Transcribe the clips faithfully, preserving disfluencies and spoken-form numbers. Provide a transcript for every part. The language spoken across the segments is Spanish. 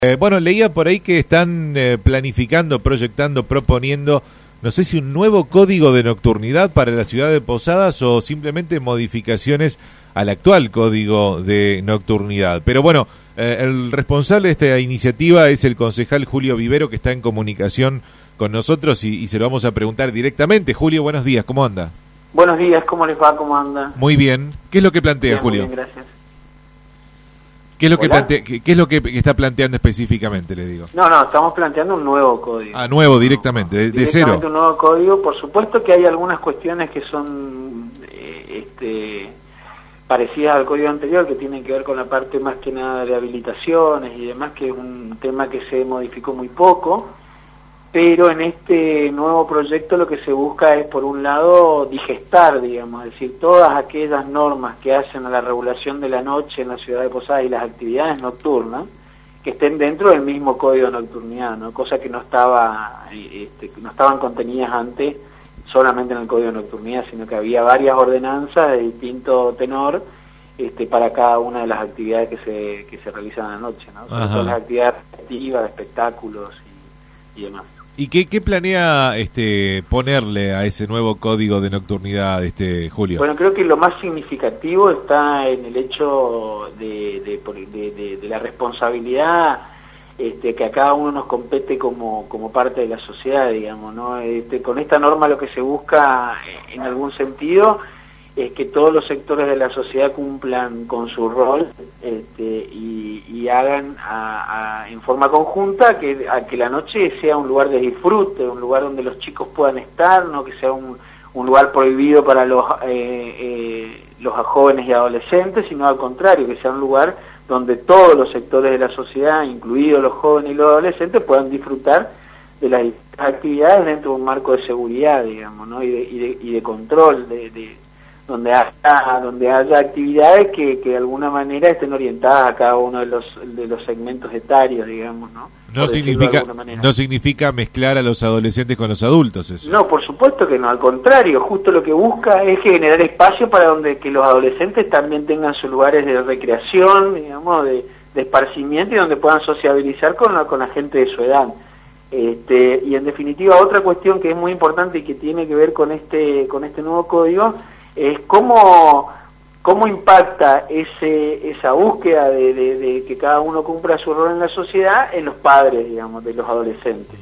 Eh, bueno, leía por ahí que están eh, planificando, proyectando, proponiendo, no sé si un nuevo código de nocturnidad para la ciudad de Posadas o simplemente modificaciones al actual código de nocturnidad. Pero bueno, eh, el responsable de esta iniciativa es el concejal Julio Vivero, que está en comunicación con nosotros y, y se lo vamos a preguntar directamente. Julio, buenos días, ¿cómo anda? Buenos días, ¿cómo les va? ¿Cómo anda? Muy bien. ¿Qué es lo que plantea, Bien, Julio? Muy bien, gracias. ¿Qué es lo que ¿Hola? plantea, qué, qué es lo que está planteando específicamente, le digo? No, no, estamos planteando un nuevo código. Ah, nuevo, directamente, de, de Directamente cero. un nuevo código. Por supuesto que hay algunas cuestiones que son eh, este, parecidas al código anterior, que tienen que ver con la parte más que nada de habilitaciones y demás, que es un tema que se modificó muy poco. Pero en este nuevo proyecto lo que se busca es, por un lado, digestar, digamos, es decir, todas aquellas normas que hacen a la regulación de la noche en la ciudad de Posadas y las actividades nocturnas, que estén dentro del mismo código de nocturnidad, ¿no? Cosa que no estaba, este, no estaban contenidas antes solamente en el código de nocturnidad, sino que había varias ordenanzas de distinto tenor este, para cada una de las actividades que se que se realizan a la noche, ¿no? Sobre todo las actividades activas, de espectáculos y, y demás. ¿Y qué, qué planea este ponerle a ese nuevo código de nocturnidad, este Julio? Bueno, creo que lo más significativo está en el hecho de, de, de, de, de la responsabilidad este, que a cada uno nos compete como, como parte de la sociedad, digamos, ¿no? Este, con esta norma lo que se busca, en algún sentido, es que todos los sectores de la sociedad cumplan con su rol este, y, y hagan a, a, en forma conjunta que, a que la noche sea un lugar de disfrute, un lugar donde los chicos puedan estar, no que sea un, un lugar prohibido para los, eh, eh, los jóvenes y adolescentes, sino al contrario, que sea un lugar donde todos los sectores de la sociedad, incluidos los jóvenes y los adolescentes, puedan disfrutar de las actividades dentro de un marco de seguridad, digamos, ¿no? y, de, y, de, y de control, de, de donde haya, donde haya actividades que, que de alguna manera estén orientadas a cada uno de los de los segmentos etarios, digamos, ¿no? No significa no significa mezclar a los adolescentes con los adultos, eso. No, por supuesto que no, al contrario, justo lo que busca es generar espacio para donde que los adolescentes también tengan sus lugares de recreación, digamos, de, de esparcimiento y donde puedan sociabilizar con la, con la gente de su edad. Este, y en definitiva, otra cuestión que es muy importante y que tiene que ver con este con este nuevo código es cómo, cómo impacta ese esa búsqueda de, de, de que cada uno cumpla su rol en la sociedad en los padres, digamos, de los adolescentes.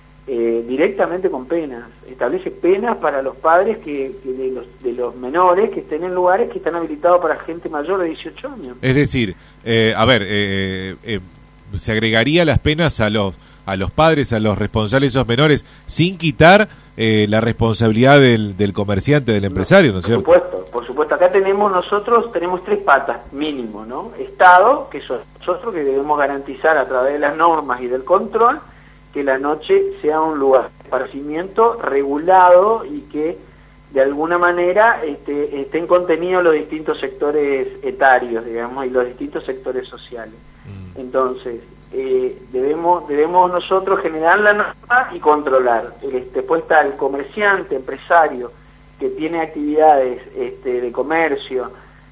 Eh, directamente con penas. Establece penas para los padres que, que de, los, de los menores que estén en lugares que están habilitados para gente mayor de dieciocho años. Es decir, eh, a ver, eh, eh, se agregaría las penas a los a los padres, a los responsables de esos menores, sin quitar eh, la responsabilidad del, del comerciante, del empresario, ¿no, ¿no es cierto? Por supuesto, por supuesto. Acá tenemos nosotros, tenemos tres patas mínimo, ¿no? Estado, que son nosotros que debemos garantizar a través de las normas y del control, que la noche sea un lugar de esparcimiento regulado y que de alguna manera este, estén contenidos los distintos sectores etarios, digamos, y los distintos sectores sociales. Mm. Entonces, eh, debemos debemos nosotros generar la norma y controlar. Este, después está el comerciante, empresario, que tiene actividades este, de comercio,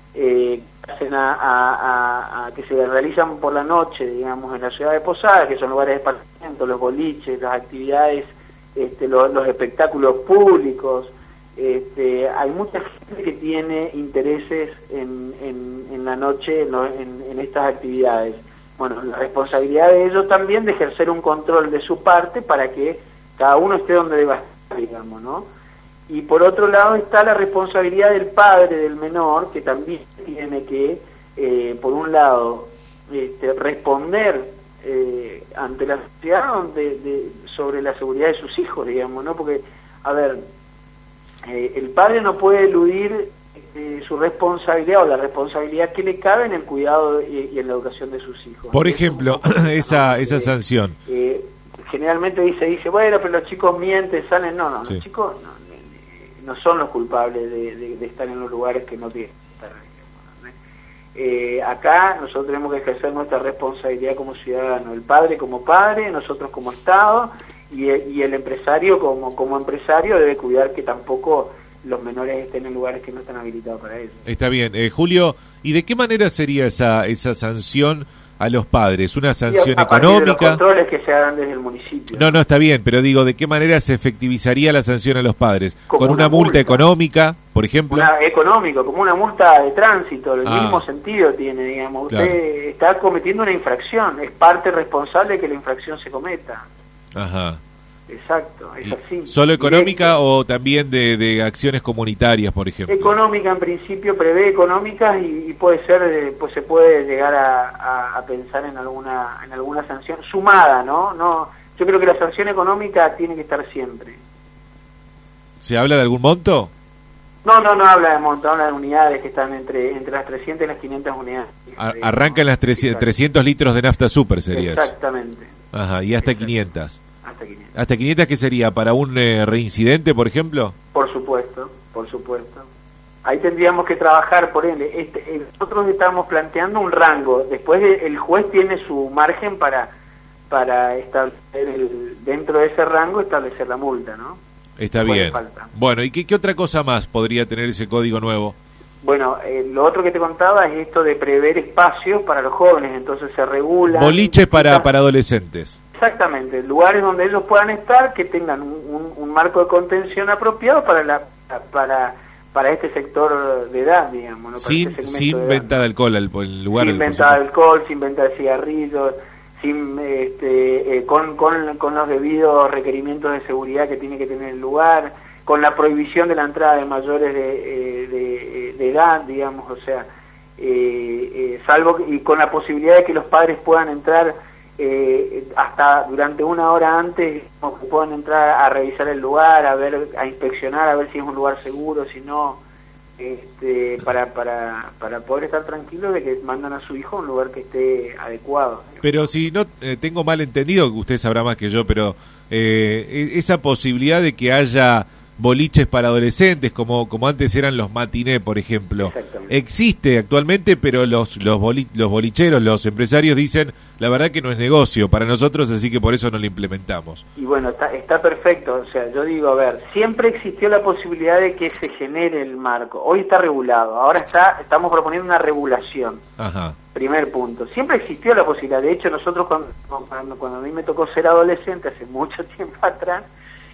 eh, que, hacen a, a, a, a, que se realizan por la noche, digamos, en la ciudad de Posadas, que son lugares de esparcimiento, los boliches, las actividades, este, los, los espectáculos públicos. Este, hay mucha gente que tiene intereses en, en, en la noche en, en, en estas actividades. Bueno, la responsabilidad de ellos también de ejercer un control de su parte para que cada uno esté donde deba estar, digamos, ¿no? Y por otro lado está la responsabilidad del padre del menor, que también tiene que, eh, por un lado, este, responder eh, ante la sociedad de, de, sobre la seguridad de sus hijos, digamos, ¿no? Porque, a ver, eh, el padre no puede eludir eh, su responsabilidad o la responsabilidad que le cabe en el cuidado y, y en la educación de sus hijos. Por ejemplo, esa esa sanción. Eh, generalmente dice, dice, bueno, pero los chicos mienten, salen, no, no, sí. Los chicos no, no son los culpables de, de, de estar en los lugares que no tienen que estar. Eh, acá nosotros tenemos que ejercer nuestra responsabilidad como ciudadanos, el padre como padre, nosotros como Estado, y, y el empresario como, como empresario debe cuidar que tampoco los menores estén en lugares que no están habilitados para eso. Está bien. Eh, Julio, ¿y de qué manera sería esa esa sanción a los padres? ¿Una sanción a partir económica? De los controles que se hagan desde el municipio. No, no, está bien, pero digo, ¿de qué manera se efectivizaría la sanción a los padres? Como ¿Con una, una multa, multa económica, por ejemplo? Una económico, como una multa de tránsito, el Ah. mismo sentido tiene, digamos. Usted Claro. está cometiendo una infracción, es parte responsable de que la infracción se cometa. Ajá. Exacto, es Y así. ¿Solo económica Directo. o también de, de acciones comunitarias, por ejemplo? Económica en principio, prevé económicas y, y puede ser, eh, pues se puede llegar a, a, a pensar en alguna en alguna sanción sumada, ¿no? No, yo creo que la sanción económica tiene que estar siempre. ¿Se habla de algún monto? No, no, no habla de monto, habla de unidades que están entre entre las trescientas y las quinientas unidades. A- arranca en las trescientos, trescientos litros de nafta super, sería eso. Exactamente. Ajá, y hasta Exacto. quinientas. Hasta quinientas. ¿Hasta quinientas qué sería? ¿Para un eh, reincidente, por ejemplo? Por supuesto, por supuesto. Ahí tendríamos que trabajar por él. Este, eh, nosotros estamos planteando un rango. Después de- el juez tiene su margen para para establecer el, dentro de ese rango establecer la multa, ¿no? Está Puede bien. falta. Bueno, ¿y qué, qué otra cosa más podría tener ese código nuevo? Bueno, eh, lo otro que te contaba es esto de prever espacios para los jóvenes, entonces se regula... Boliches para, para adolescentes. Exactamente, lugares donde ellos puedan estar, que tengan un, un, un marco de contención apropiado para la para para este sector de edad, digamos, ¿no? Para Sin, este segmento sin de edad. venta de alcohol al el lugar. Sin al- venta de alcohol, sin venta de cigarrillos, sin este, eh, con, con, con los debidos requerimientos de seguridad que tiene que tener el lugar, con la prohibición de la entrada de mayores de, eh, de, de edad, digamos, o sea, eh, eh, salvo que- y con la posibilidad de que los padres puedan entrar eh, hasta durante una hora antes, o que puedan entrar a revisar el lugar, a ver, a inspeccionar, a ver si es un lugar seguro, si no, este, para, para, para poder estar tranquilos de que mandan a su hijo a un lugar que esté adecuado. Pero si no eh, tengo mal entendido, que usted sabrá más que yo, pero eh, e- esa posibilidad de que haya boliches para adolescentes, como como antes eran los matiné, por ejemplo, Exactamente. existe actualmente, pero los los, boli- los bolicheros, los empresarios dicen, la verdad que no es negocio para nosotros, así que por eso no lo implementamos. Y bueno, está, está perfecto, o sea, yo digo, a ver, siempre existió la posibilidad de que se genere el marco, hoy está regulado, ahora está estamos proponiendo una regulación. Ajá. Primer punto. Siempre existió la posibilidad. De hecho, nosotros cuando, cuando, cuando a mí me tocó ser adolescente, hace mucho tiempo atrás,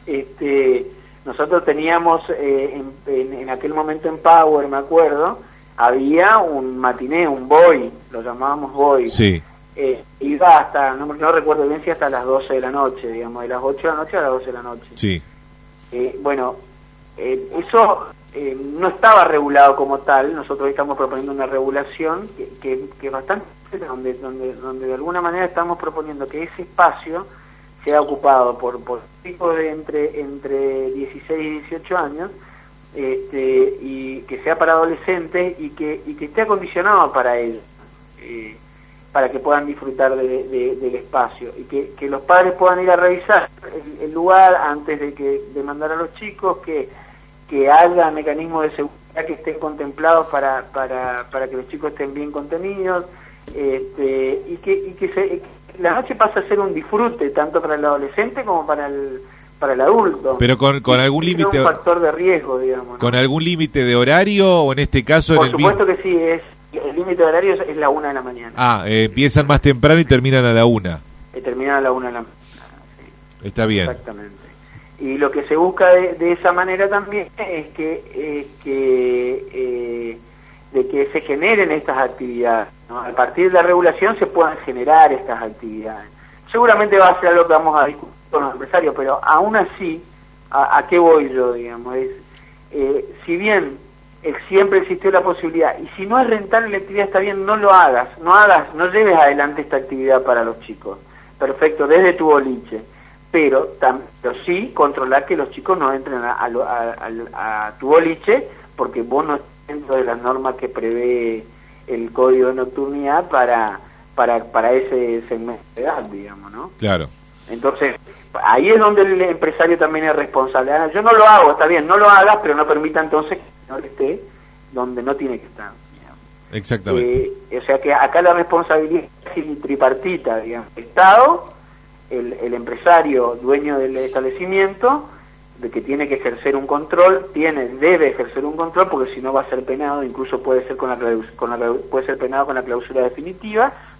este, nosotros teníamos, eh, en, en, en aquel momento en Power, me acuerdo, había un matiné, un boy, lo llamábamos boy. Sí. Eh, iba hasta, no, no recuerdo bien si hasta las doce de la noche, digamos, de las ocho de la noche a las doce de la noche. Sí. Eh, bueno, eh, eso eh, no estaba regulado como tal. Nosotros estamos proponiendo una regulación que, que, que bastante donde, donde donde de alguna manera estamos proponiendo que ese espacio sea ocupado por por chicos de entre entre dieciséis y dieciocho años, este, y que sea para adolescentes y que y que esté acondicionado para ellos, eh, para que puedan disfrutar de, de, del espacio y que, que los padres puedan ir a revisar el, el lugar antes de que de mandar a los chicos, que que haya mecanismos de seguridad que estén contemplados para para para que los chicos estén bien contenidos, este, y que y que se, la noche pasa a ser un disfrute tanto para el adolescente como para el para el adulto. Pero con, con algún Es límite, un factor de riesgo, digamos, ¿no? con algún límite de horario, o en este caso Por en el supuesto mismo... que sí, es el límite de horario es, es la una de la mañana. Ah, eh, empiezan más temprano y terminan a la una. Eh, termina a la una de la mañana. Sí. Está bien. Exactamente. Y lo que se busca de, de esa manera también es que es que eh, de que se generen estas actividades, ¿no? A partir de la regulación se puedan generar estas actividades. Seguramente va a ser algo que vamos a discutir con los empresarios, pero aún así, ¿a, a qué voy yo, digamos? Es, eh, si bien eh, siempre existió la posibilidad, y si no es rentable la actividad, está bien, no lo hagas, no hagas, no lleves adelante esta actividad para los chicos. Perfecto, desde tu boliche. Pero, tam, pero sí controlar que los chicos no entren a, a, a, a, a tu boliche, porque vos no estás dentro de las normas que prevé el código de nocturnidad para para para ese segmento de edad, digamos, ¿no? Claro. Entonces, ahí es donde el empresario también es responsable. Ah, yo no lo hago, está bien, no lo hagas, pero no permita entonces que no esté donde no tiene que estar, digamos. Exactamente. Eh, o sea que acá la responsabilidad es tripartita, digamos, Estado, el, el empresario dueño del establecimiento, de que tiene que ejercer un control, tiene debe ejercer un control, porque si no va a ser penado, incluso puede ser con la con la puede ser penado con la clausura definitiva,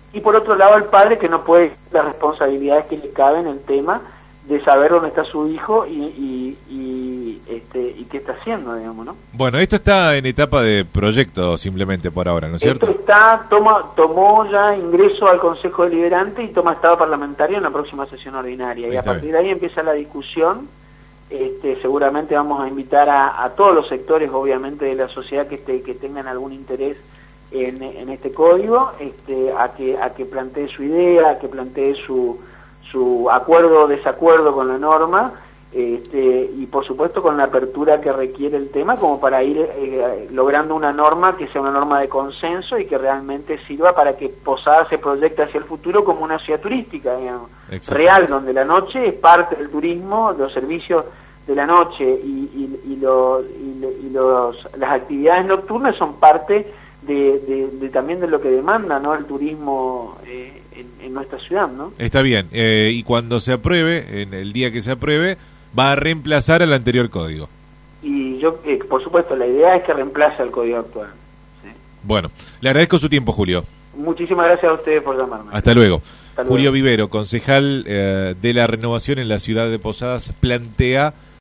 y por otro lado el padre que no puede las responsabilidades que le caben en el tema de saber dónde está su hijo y, y, y, este, y qué está haciendo, digamos, ¿no? Bueno, esto está en etapa de proyecto simplemente por ahora, ¿no es cierto? Esto está, toma, tomó ya ingreso al Consejo Deliberante y toma estado parlamentario en la próxima sesión ordinaria. Y a partir de ahí empieza la discusión. Este, seguramente vamos a invitar a, a todos los sectores, obviamente, de la sociedad que, este, que tengan algún interés en, en este código, este, a que a que plantee su idea, a que plantee su su acuerdo o desacuerdo con la norma, este, y por supuesto con la apertura que requiere el tema como para ir eh, logrando una norma que sea una norma de consenso y que realmente sirva para que Posadas se proyecte hacia el futuro como una ciudad turística, digamos, real, donde la noche es parte del turismo, los servicios de la noche y, y, y, lo, y, y los, las actividades nocturnas son parte de, de, de también de lo que demanda, ¿no?, el turismo eh, en, en nuestra ciudad, ¿no? Está bien, eh, y cuando se apruebe, en el día que se apruebe, va a reemplazar al anterior código. Y yo, eh, por supuesto, la idea es que reemplace al código actual. ¿Sí? Bueno, le agradezco su tiempo, Julio. Muchísimas gracias a ustedes por llamarme. Hasta luego. Hasta luego. Julio Vivero, concejal eh, de la renovación en la ciudad de Posadas, plantea